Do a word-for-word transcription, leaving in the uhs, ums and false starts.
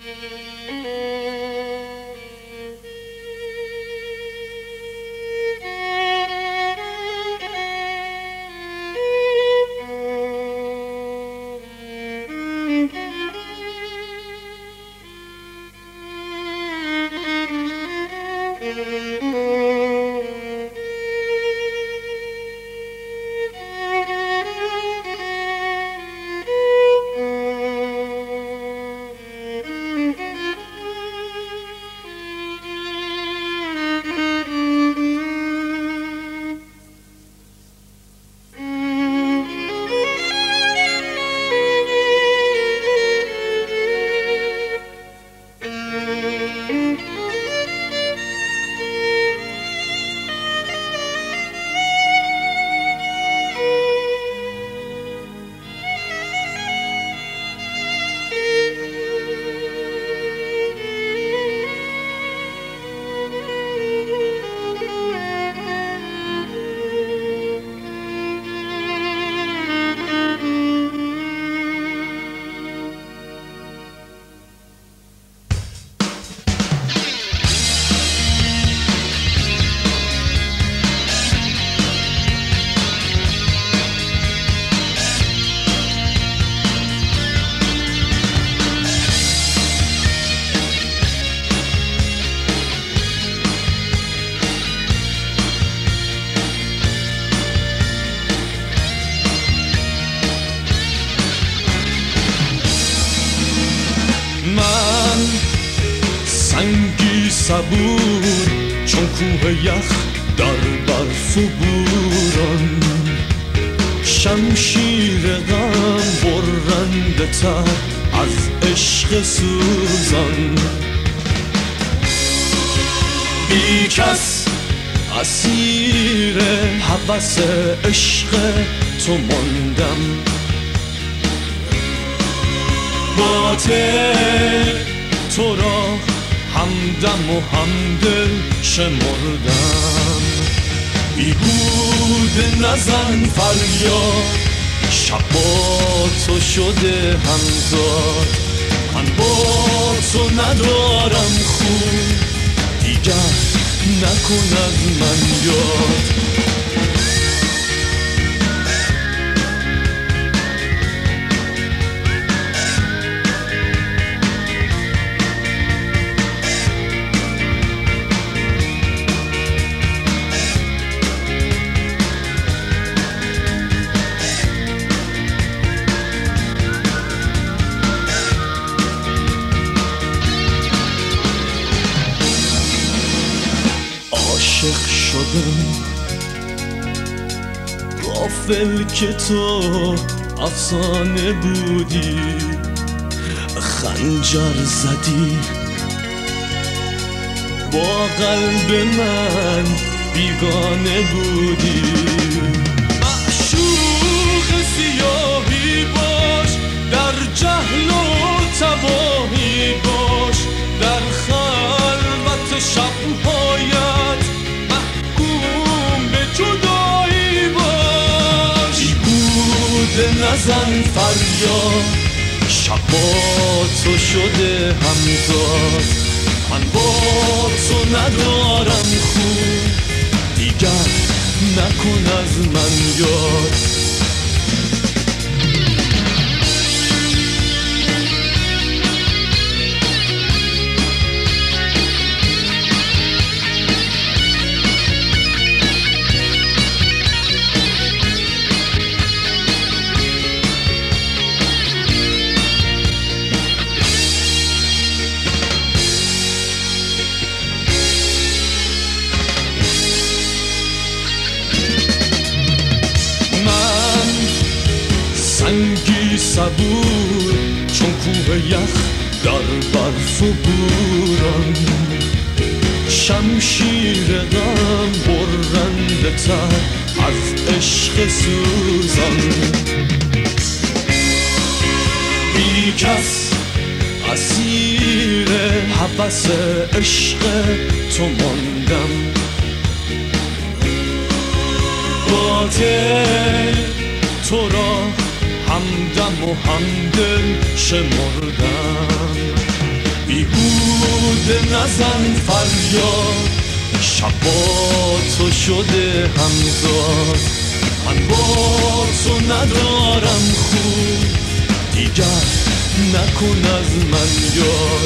صبور چون کوه یخ در برف و بوران، شمشیر غم برنده تر از عشق سوزان. بی کس اسیر هوس عشق تو ماندم، باطل تو را همدم و همدل شمردم. بیهوده نزن فریاد، شب با تو شده همزاد. من با تو ندارم خون، دیگر نکن از من یاد. عاشق شدم غافل که تو افسانه بودی، خنجر زدی با قلب من بیگانه بودی. معشوق سیاهی باش، در جهل و تباهی باش، در خلوت شب‌هایت محکوم به جدایی باش. بیهوده نزن فریاد، شب با تو شده همزاد. من با تو ندارم خون، دیگر نکن از من یاد. سنگی صبور چون کوه یخ در برف و بوران، شمشیر غم برنده تر از عشق سوزان. بی کس اسیر هوس عشق تو ماندم، باطل تو را همدم و همدل شمردم. نزن فریاد، شب با تو شده همزاد. من با تو ندارم خوب، دیگر نکن از من یاد.